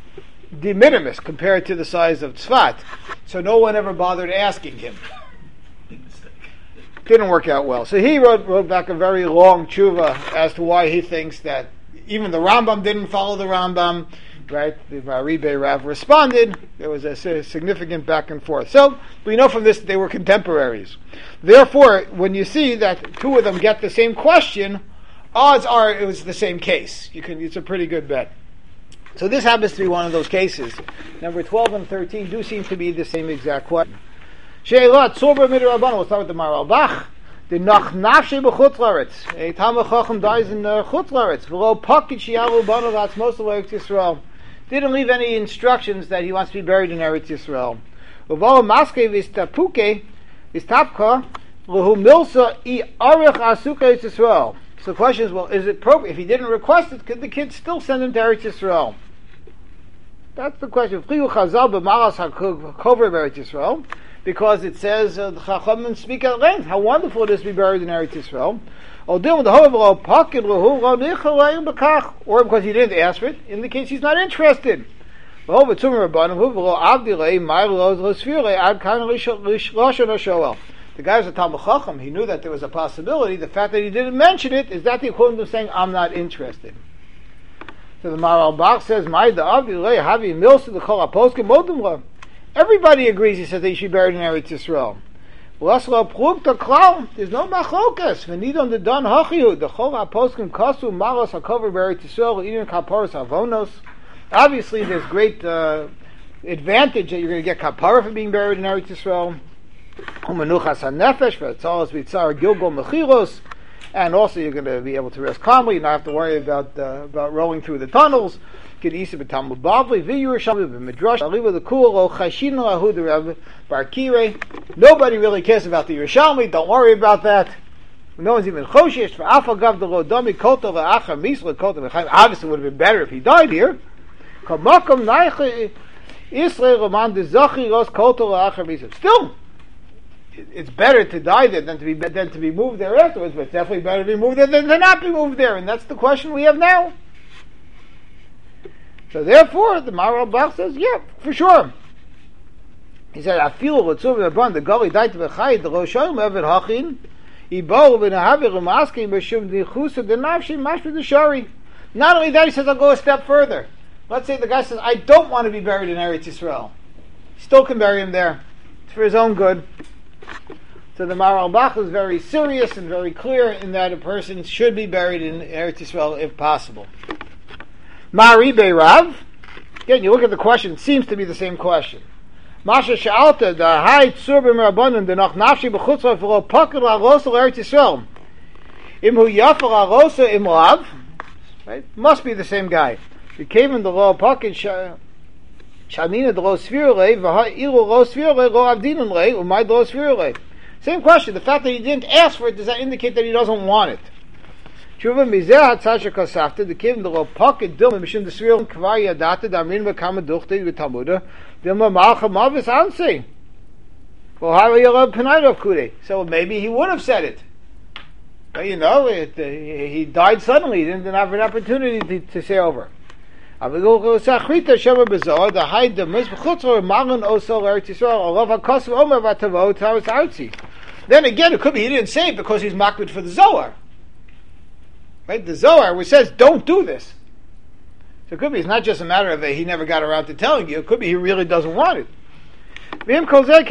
de minimis compared to the size of Tzfat. So no one ever bothered asking him. Big mistake. Didn't work out well. So he wrote, wrote back a very long tshuva as to why he thinks that even the Rambam didn't follow the Rambam. Right, the Ma'aribei Rav responded. There was a significant back and forth. So we know from this that they were contemporaries. Therefore, when you see that two of them get the same question, odds are it was the same case. You can, it's a pretty good bet. So this happens to be one of those cases. Number twelve and thirteen do seem to be the same exact question. She'elat Tzorba Midrabban. We'll start with the Maharal Bach. The Nach Nafshe b'Chutz La'aretz. A Talmid Chacham dies in uh, Chutz La'aretz. V'lo Pakid Shiyalu Banav Atzmos L'Eretz Yisrael. Didn't leave any instructions that he wants to be buried in Eretz Yisrael. Uvo Maske Vistapuke Vistapka Luhu Milsa I Arich Asuka Eretz Yisrael. So the question is, well, is it appropriate? If he didn't request it, could the kids still send him to Eretz Yisrael? That's the question. Fliu Chazal b'Malas HaKover Eretz Yisrael, because it says uh, the Chachamim speak at length how wonderful it is to be buried in Eretz Yisrael. Or because he didn't ask for it, indicates he's not interested. The guy was a Talmid Chacham. He knew that there was a possibility. The fact that he didn't mention it, is that the equivalent of saying, I'm not interested. So the Maharal Bach says, everybody agrees, he says, that he should be buried in Eretz Yisrael. There's no machlokas. V'nidon the don hachiu. The chol haposkim kasu malos hakover b'Eretz Yisrael even kaparas avonos. Obviously, there's great uh, advantage that you're going to get kapara for being buried in Eretz Yisrael. Umenuchas hanefesh v'atzalas v'tzar gilgol mechiros, and also you're going to be able to rest calmly. You don't have to worry about uh, about rolling through the tunnels. Nobody really cares about the Yerushalmi. Don't worry about that. No one's even choshesh for afagav the lodomi kota ve'achar misla kota ve'chaim. Obviously, it would have been better if he died here. Still, it's better to die there than to be than to be moved there afterwards. But it's definitely better to be moved there than to not be moved there, and that's the question we have now. So therefore, the Maharal Bach says, yeah, for sure. He said, I feel what's over the bond, the Gali died to the Chayid, the Roshayim Evid Hachin, Ibo, V'nahavir, Umaskim, B'shum, D'chusa, D'navshim, Mashma, D'shari. Not only that, he says, I'll go a step further. Let's say the guy says, I don't want to be buried in Eretz Yisrael. Still can bury him there. It's for his own good. So the Maharal Bach is very serious and very clear in that a person should be buried in Eretz Yisrael if possible. Ma'aribei Rav. Again, you look at the question, it seems to be the same question. Masha Sha'alta, the Hai Tzur B'Merabanan, the Nach Nafshi B'Chutzah, V'lo Pakad L'Arosa L'Eretz Yisrael. Imhu Yafar Arosa Imlav. Right? Must be the same guy. The Kavan, the Lo Pakad Shamina, the Lo Svirulei, V'ha Ilu Lo Svirulei, Lo Avdinan Lei, Umay Lo Svirulei. Same question. The fact that he didn't ask for it, does that indicate that he doesn't want it? Tshuva mizeh hatzasha kasafta the kivim the lo pocket dilma mishum the svirul kvar yadata damin v'kama duchte v'talmuda dilma malcha mavis ansi. Well, how are you allowed penayt of kude? So maybe he would have said it. But you know, it, uh, he died suddenly. He didn't have an opportunity to, to say over. Then again, it could be he didn't say it because he's makbid for the Zohar. Right? The Zohar, which says, don't do this. So it could be it's not just a matter of uh, he never got around to telling you. It could be he really doesn't want it. No, he said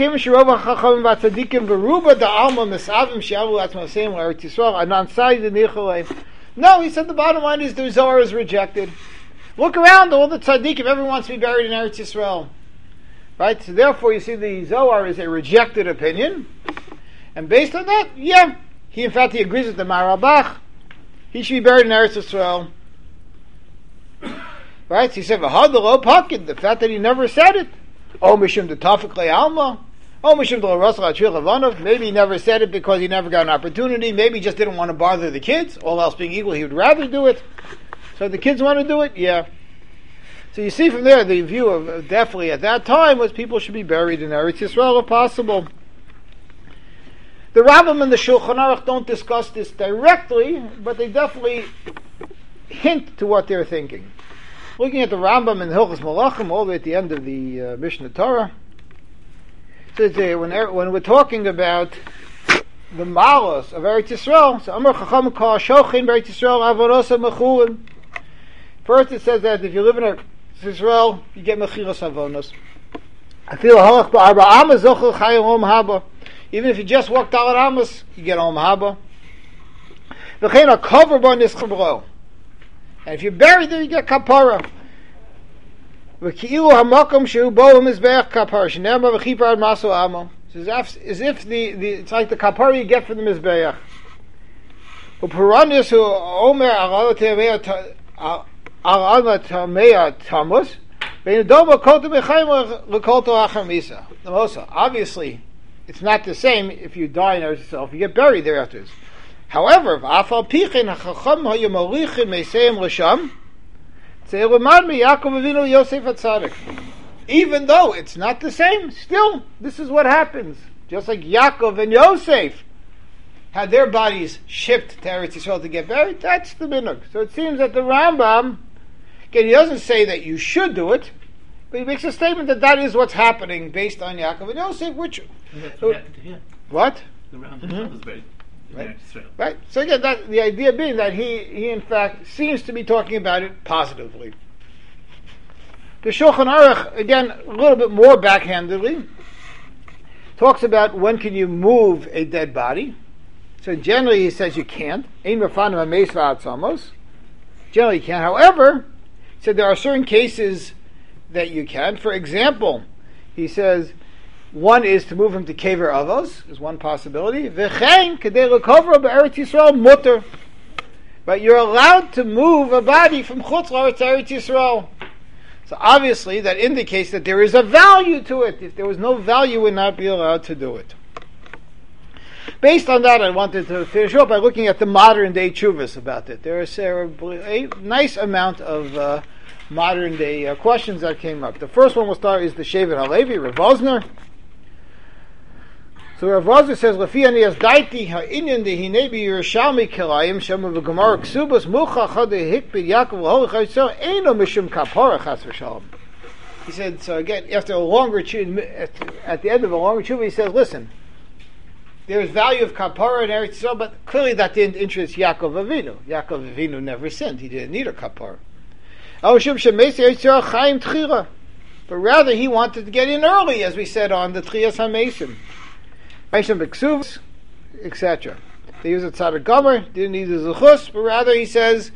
the bottom line is the Zohar is rejected. Look around, all the tzaddikim, everyone wants to be buried in Eretz Yisrael. Right? So therefore you see the Zohar is a rejected opinion. And based on that, yeah, he in fact he agrees with the Marabach. He should be buried in Eretz Yisrael. Right? So he said, "V'hadalo pakid," the fact that he never said it. Oh, mishum de tafik le'alma. Oh, mishum de l'rasal ha'tshil havanov. Maybe he never said it because he never got an opportunity. Maybe he just didn't want to bother the kids. All else being equal, he would rather do it. So the kids want to do it? Yeah. So you see from there, the view of definitely at that time was people should be buried in Eretz Yisrael if possible. The Rambam and the Shulchan Aruch don't discuss this directly, but they definitely hint to what they're thinking. Looking at the Rambam in Hilchos Malachim, all the way at the end of the uh, Mishnah Torah, so it's, uh, when, when we're talking about the malos of Eretz Yisrael, so Amar Chacham Kol Shochin Eretz Yisrael Avonosa Mechulim. First, it says that if you live in Eretz Yisrael, you get Mechilas Avonos. I feel Halach Ba'arba Amos Zochel Chayim Om Haba. Even if you just walk Dalet Amos, you get Om Haba. V'chein a cover Bar Nischabro. And if you're buried there, you get kapara. V'ki'ilu hamakom shehu bo mizbeach kapara. Shenema v'chipar ad maso amo. As if the, the it's like the kapara you get from the mizbeach. U'puranis hu omer aral tamei tamus. Ve'nedoma kolto b'chayim l'kolto achar misa. Obviously, it's not the same if you die in Eretz Yisrael. If you get buried there afterwards. However, even though it's not the same, still, this is what happens. Just like Yaakov and Yosef had their bodies shipped to Eretz Yisrael to get buried, that's the minhag. So it seems that the Rambam, again, he doesn't say that you should do it, but he makes a statement that that is what's happening based on Yaakov and Yosef, which... What? What? The Rambam mm-hmm. was buried. Right. right. So again, that, the idea being that he, he in fact seems to be talking about it positively. The Shulchan Aruch, again, a little bit more backhandedly, talks about when can you move a dead body. So generally he says you can't. Generally you can't. However, he said there are certain cases that you can. For example, he says, one is to move him to Kever Avos, is one possibility. V'chein kedei l'kovro be'Eretz Yisrael mutter. But you're allowed to move a body from Chutz La'aretz to Eretz Yisrael. So obviously that indicates that there is a value to it. If there was no value, you would not be allowed to do it. Based on that, I wanted to finish up by looking at the modern day tshuvas about it. There is a, a nice amount of uh, modern day uh, questions that came up. The first one we'll start is the Shevet HaLevi, Rav Vosner. So Rav Vosner says, "Lefi ani as daiti ha'inyan dehine bi Yerushalmi kilayim shemu v'gemara ksubas mucha chad hikbid Yaakov l'holach ha'yisrael eino mishum kapara chas v'shalom." He said, so again, after a longer tshuva, at the end of a longer tshuva, he says, listen, there is value of kapara in Eretz Yisrael, but clearly that didn't interest Yaakov Avinu. Yaakov Avinu never sinned; he didn't need a kapara. But rather, he wanted to get in early, as we said on the Tchias HaMesim. et cetera. They use a tzaddik gomer, didn't need the zuchus, but rather he says,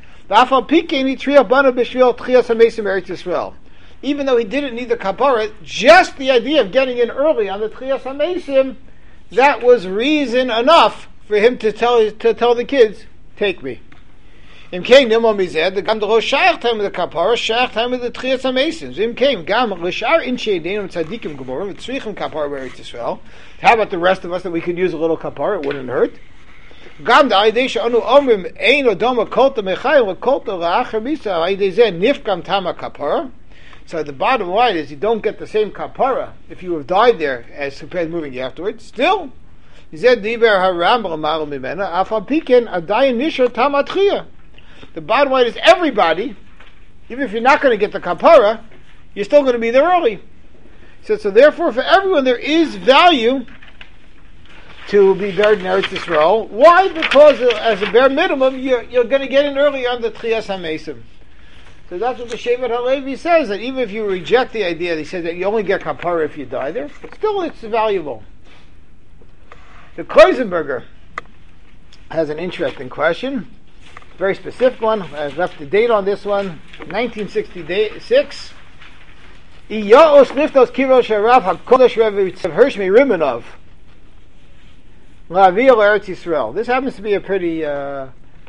even though he didn't need the kapara, just the idea of getting in early on the Tchias HaMesim, that was reason enough for him to tell to tell the kids, take me. Im came nimo mized, the gam the rosh shaykh time with the kapara, shaykh time with the Tchias HaMesim. Im came gam l'shar in sheidim tzadikim gemorim with tzrichim kapara Eretz Yisrael. How about the rest of us that we could use a little kapara? It wouldn't hurt. Gam the aidesha anu omrim ein odama kolta mechayim wa kolta la'achar misa aidezeh nifkam tama kapara. So the bottom line is you don't get the same kapara if you have died there as compared to moving you afterwards. Still, He said, "Diber harambam maral mimena afal piken adayin nishar tamatchia." The bottom line is everybody, even if you're not going to get the kapara, you're still going to be there early. So, so therefore, for everyone, there is value to be buried in Eretz Yisrael. Why? Because uh, as a bare minimum, you're, you're going to get in early on the Tchias HaMesim. So that's what the Shevet HaLevi says, that even if you reject the idea, he says that you only get kapara if you die there, but still it's valuable. The Kreuzenberger has an interesting question, very specific one. I've left the date on this one, nineteen sixty-six. Iya'os liftos kirosh harav hakodesh Rebbe Hirshmi Rimanov la'aviyah Eretz Yisrael. This happens to be a pretty uh,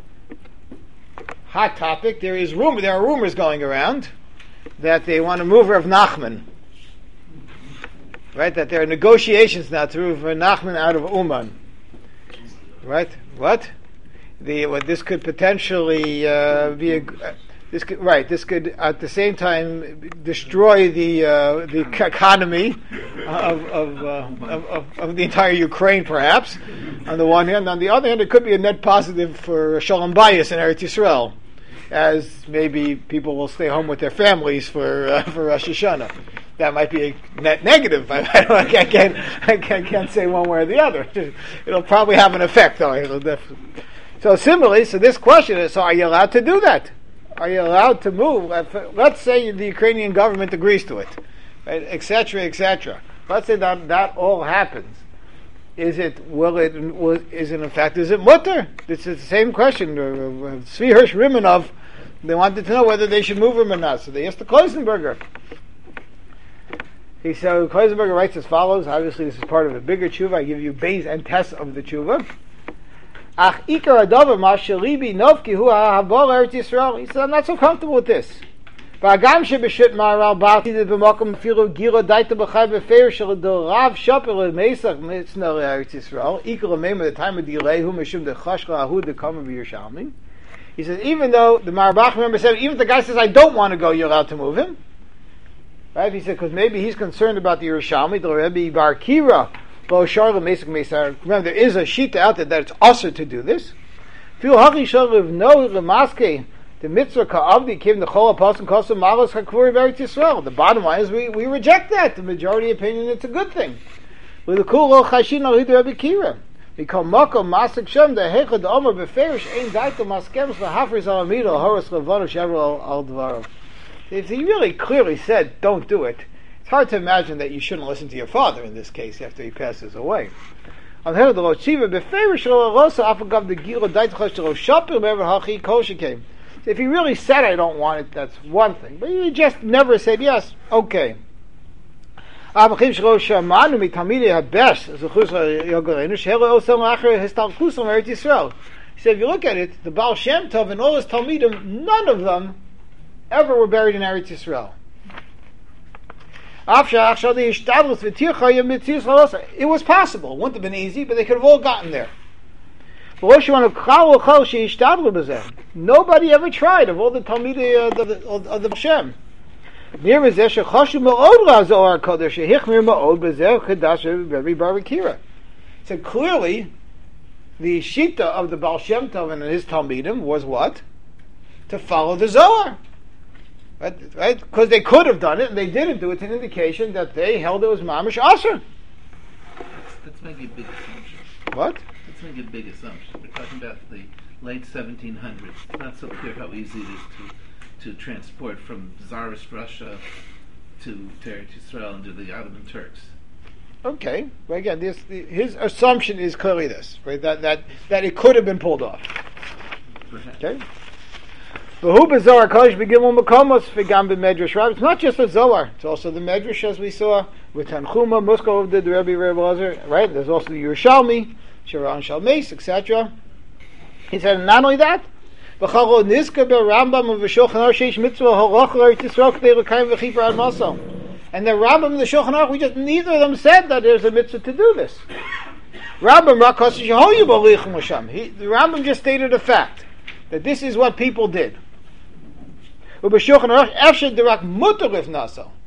hot topic. There is rumor. There are rumors going around that they want to move Rav Nachman. Right, that there are negotiations now to move Rav Nachman out of Uman. Right, what? The what this could potentially uh, be a uh, this could right. This could at the same time destroy the uh, the economy of of, uh, of, of of the entire Ukraine, perhaps. On the one hand, on the other hand, it could be a net positive for Shalom Bayis in Eretz Yisrael, as maybe people will stay home with their families for uh, for Rosh Hashanah. That might be a net negative. I, I, can't, I, can't, I can't say one way or the other. It'll probably have an effect, though. It'll definitely. So similarly, so this question is: so are you allowed to do that? Are you allowed to move? Let's say the Ukrainian government agrees to it, right, et cetera, et cetera. Let's say that that all happens. Is it? Will it? Will, is it in fact? Is it mutter? This is the same question. Tzvi Hirsch Rimanov. They wanted to know whether they should move him or not. So they asked the Kloisenberger. He said, Kloisenberger writes as follows. Obviously, this is part of a bigger tshuva. I give you base and test of the tshuva. Ach ikar adavar mashalibi novki hu hahabol Eretz Yisrael. He said, I'm not so comfortable with this. V'agam shebeshut maral ba'ati b'makom filu giro daita b'chai b'feir shel rav shapel meisach mitzna Eretz Yisrael. Ikar amem at the time of delay hu mishum dechashcha ahu dekama b'Yerushalmi. He says, even though the Marbach member said, even if the guy says, I don't want to go, you're allowed to move him. Right? He said, because maybe he's concerned about the Yerushalmi, the Rebbe Bar Kira, Bo Sharla Mesach Mesar. Remember, there is a shita out there that it's usher to do this. Fil Hachi Shalav No Lamaske, the mitzvah Ka'avdi came the Chol Apostle Kosom Malos Hakuri Eretz Yisrael. The bottom line is we, we reject that. The majority opinion, it's a good thing. With the Kul Lo Chashin Al Hid Rebbe Kira. We call Makom Masik Shem the Hechad Omer Beferish Ein Daito Maskems LaHafriz Al Amido Horos Levano Shever Al Dvaro. If he really clearly said, don't do it, it's hard to imagine that you shouldn't listen to your father in this case after he passes away. So if he really said, I don't want it, that's one thing. But he just never said yes, okay. So if you look at it, the Baal Shem Tov and all his Talmidim, none of them ever were buried in Eretz Yisrael. It was possible. It wouldn't have been easy, but they could have all gotten there. Nobody ever tried of all the Talmidei of the, of, of the Shem. So clearly, the Shita of the Baal Shem Tov and his Talmidim was what? To follow the Zohar. Right? Right? Because they could have done it, and they didn't do it. It's an indication that they held it was mamish aser. That's, that's maybe a big assumption. What? That's maybe a big assumption. We're talking about the late seventeen hundreds. It's not so clear how easy it is to to transport from Tsarist Russia to Eretz Yisrael and to the Ottoman Turks. Okay, but again, this the, his assumption is clearly this, right? That that that it could have been pulled off. Perhaps. Okay. It's not just the Zohar; it's also the Medrash, as we saw with Tanchuma, Muskov did the Rebbe Rebbe Lazar. Right? There's also the Yerushalmi, Shiran Shalmeis, et cetera. He said, not only that. And the Rambam and the Shulchan Aruch, we just neither of them said that there's a mitzvah to do this. Rambam he, the Rambam just stated a fact that this is what people did. Right? The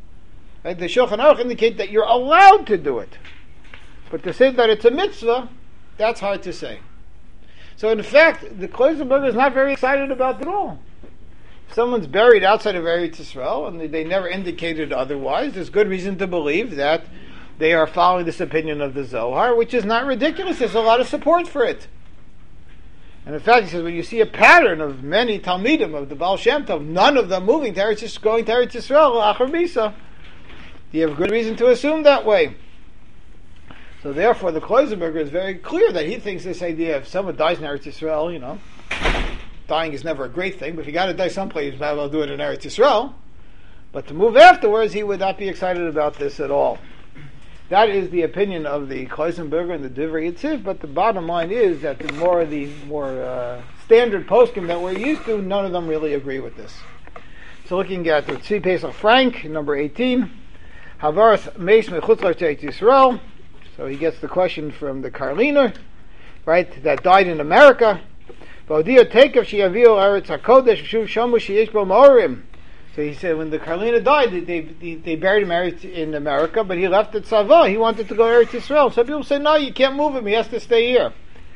Shulchan Aruch indicate that you're allowed to do it, but to say that it's a mitzvah, That's hard to say. So in fact, the Kloisenberger is not very excited about it at all. If someone's buried outside of Eretz Yisrael, and they, they never indicated otherwise, there's good reason to believe that they are following this opinion of the Zohar, which is not ridiculous. There's a lot of support for it. And in fact, he says, when you see a pattern of many Talmidim of the Baal Shem Tov, none of them moving to Eretz Yisrael, going to Eretz Yisrael, Achar Bisa, you have good reason to assume that way. So therefore, the Kloisenberger is very clear that he thinks this idea, if someone dies in Eretz Yisrael, you know, dying is never a great thing, but if you got to die someplace, you might as well do it in Eretz Yisrael. But to move afterwards, he would not be excited about this at all. That is the opinion of the Kloisenberger and the Divrei Yitziv, but the bottom line is that the more the more uh, standard poskim that we're used to, none of them really agree with this. So looking at the Tzvi Pesach Frank, number eighteen, Havaras Meis Mechutz L'Eretz Yisrael. So he gets the question from the Karliner, right, that died in America. V'odia Tekev She'yaviu Eretz HaKodesh V'shuv Shomu She'yesh Bo Ma'orim. So he said when the Karliner died, they, they, they buried him in America, but he left at Sava. He wanted to go to Eretz Yisrael. Some people say, no, you can't move him. He has to stay here.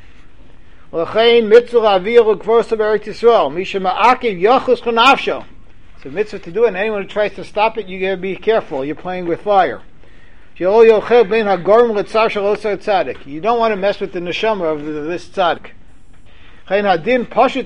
It's a mitzvah to do it, and anyone who tries to stop it, you got to be careful. You're playing with fire. You don't want to mess with the neshama of this tzaddik. So obviously,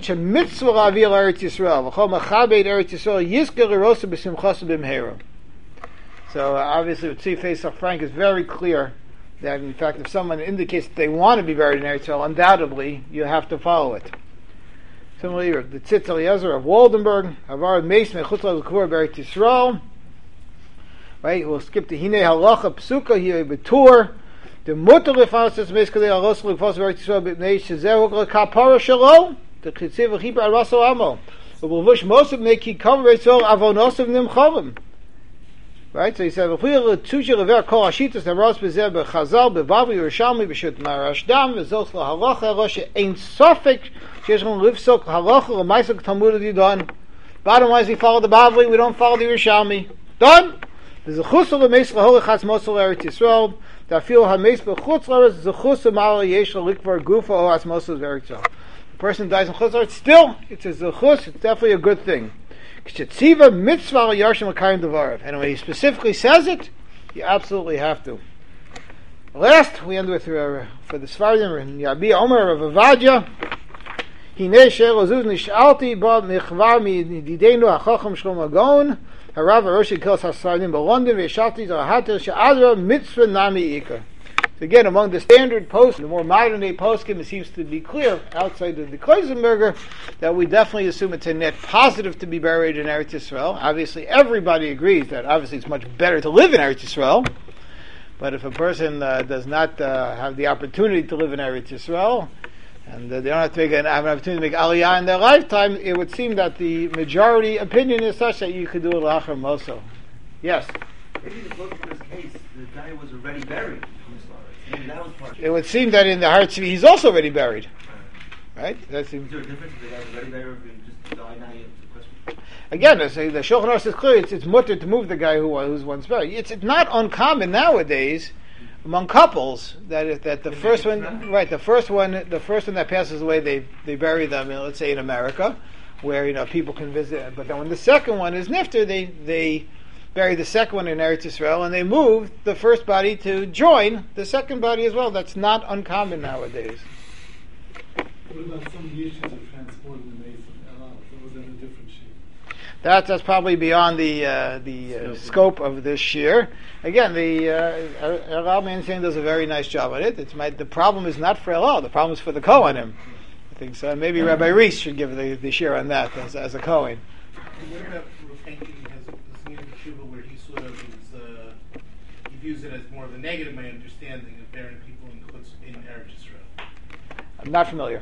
Tzvi Pesach Frank is very clear that, in fact, if someone indicates that they want to be buried in Eretz Yisrael, undoubtedly you have to follow it. Similarly, the Tzitz Eliezer of Waldenberg, Havar Meis Mechutz L'Kur B'Eretz Yisrael. Right, we'll skip to Hine Halacha Psuka here Betur. The mutter lefanos is basically a los lefanos Eretz Yisrael b'nei shezehu lekapara shelo the chitziv v'chibra al raso amo u'b'levush mosav neki kav Eretz Yisrael avonosav nimchavim. Right, so he said v'chuyel tzusha lever kol hashitas naros b'zeh b'chazal b'vavi Yerushalmi b'shut marashdam v'zos lahalacha elo she'ein sofek sheyesh l'on livsok halacha l'maisok talmud adidon. Bottom line is we follow the Bavli, we don't follow the Yerushalmi. Done. There's a chusel l'meis l'holachas mosel Eretz Yisrael. The person dies in Chutz, still, it's a zechus, it's definitely a good thing. And when he specifically says it, you absolutely have to. Last, we end with, uh, for the Sfardim, Yabi Omer of Avadja, Hine Shelo Zuz Nishalti, Ba Michvar Mididenu HaChacham Shlomo Gaon, Harav Aroshi Kels HaSfardim B'London, V'Shalti Zahatel She'adra Mitzvah Nami Ika. So again, among the standard posts, the more modern day poskim, it seems to be clear outside of the Kloisenberger that we definitely assume it's a net positive to be buried in Eretz Yisrael. Obviously, everybody agrees that obviously it's much better to live in Eretz Yisrael. But if a person uh, does not uh, have the opportunity to live in Eretz Yisrael, and uh, they don't have to make an, have an opportunity to make aliyah in their lifetime, it would seem that the majority opinion is such that you could do it l'achar moso. Yes? Maybe the book in this case, the guy was already buried. Maybe that was part. It would seem that in the Har Tzvi, he's also already buried. Right? That's Is there a difference if the guy was already buried or just died now? You have the question. Again, the Shulchan Aruch is clear. It's, it's mutter to move the guy who who's once buried. It's, it's not uncommon nowadays among couples that that the They first make it one, snap. right? The first one, the first one that passes away, they they bury them. In, let's say in America, where you know people can visit. But then when the second one is nifter, they they bury the second one in Eretz Yisrael, and they move the first body to join the second body as well. That's not uncommon nowadays. What about some of the issues of transporting the mace from El Al? That was in a different sheet. That, that's probably beyond the uh, the uh, scope of this year. Again, the uh, El Al Mansin does a very nice job on it. It's my, the problem is not for El Al. The problem is for the Kohanim. I think so. Maybe Rabbi Reese should give the, the share on that as, as a Kohen. What about Rupenkin has this new tshuva where he sort of is, uh, he views it as more of a negative, my understanding, of burying people in Chutz in Eretz Yisrael. I'm not familiar.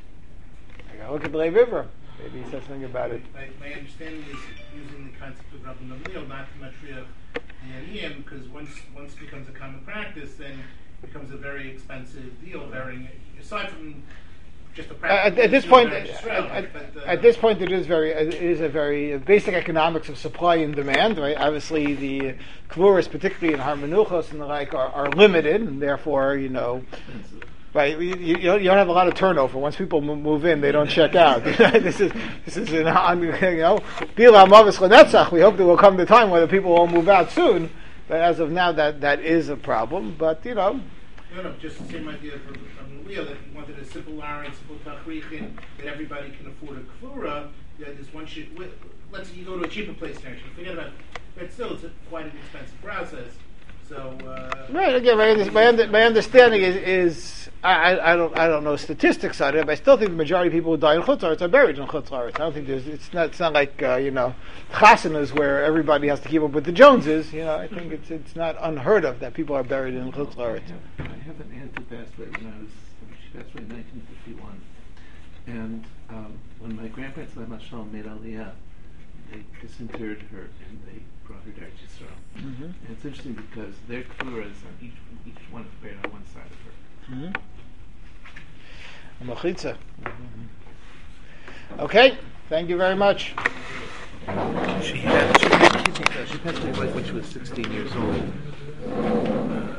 I gotta look at the Lay River. Maybe he says something about it. My, my understanding is using the concept of Rabbi Gamliel, not to Matriach the Aniyim, because once once it becomes a common practice, then it becomes a very expensive deal burying, aside from just the Uh, practice. at, at this point, Eretz at, Yisrael, at, but, uh, at this point, it is very, it is a very basic economics of supply and demand. Right? Obviously, the kvuras, particularly in Har Menuchos and the like, are, are limited, and therefore, you know, Right, you, you, don't, you don't have a lot of turnover. Once people mo- move in, they don't check out. this is this is an on, you know, Bila Mavis Lenetzach. We hope there will come the time where the people will move out soon. But as of now, that, that is a problem. But you know, no, no, just the same idea from from Leah that he wanted a simple Larin, simple Tachrichin, that everybody can afford a Kvura. Yeah, there's one shit. Let's say you go to a cheaper place next year. Forget about it. But still, it's a, quite an expensive process. So uh, right again, my, under, my, under, my understanding is, is I, I, I don't I don't know statistics on it, but I still think the majority of people who die in Chutz La'aretz are buried in Chutz La'aretz. I don't think there's it's not it's not like uh, you know chasanas where everybody has to keep up with the Joneses. You know, I think it's it's not unheard of that people are buried in Chutz La'aretz. I have, I have an aunt who passed away when I was she passed away in nineteen fifty-one, and um, when my grandparents Lema Shalom made Aliyah, they disinterred her and they brought her to Eretz Yisrael. Mm-hmm. And it's interesting because their Kfuras on each each one is buried on one side of her. Mm-hmm. Machitza. Okay, thank you very much. She had she, she passed away when she was sixteen years old.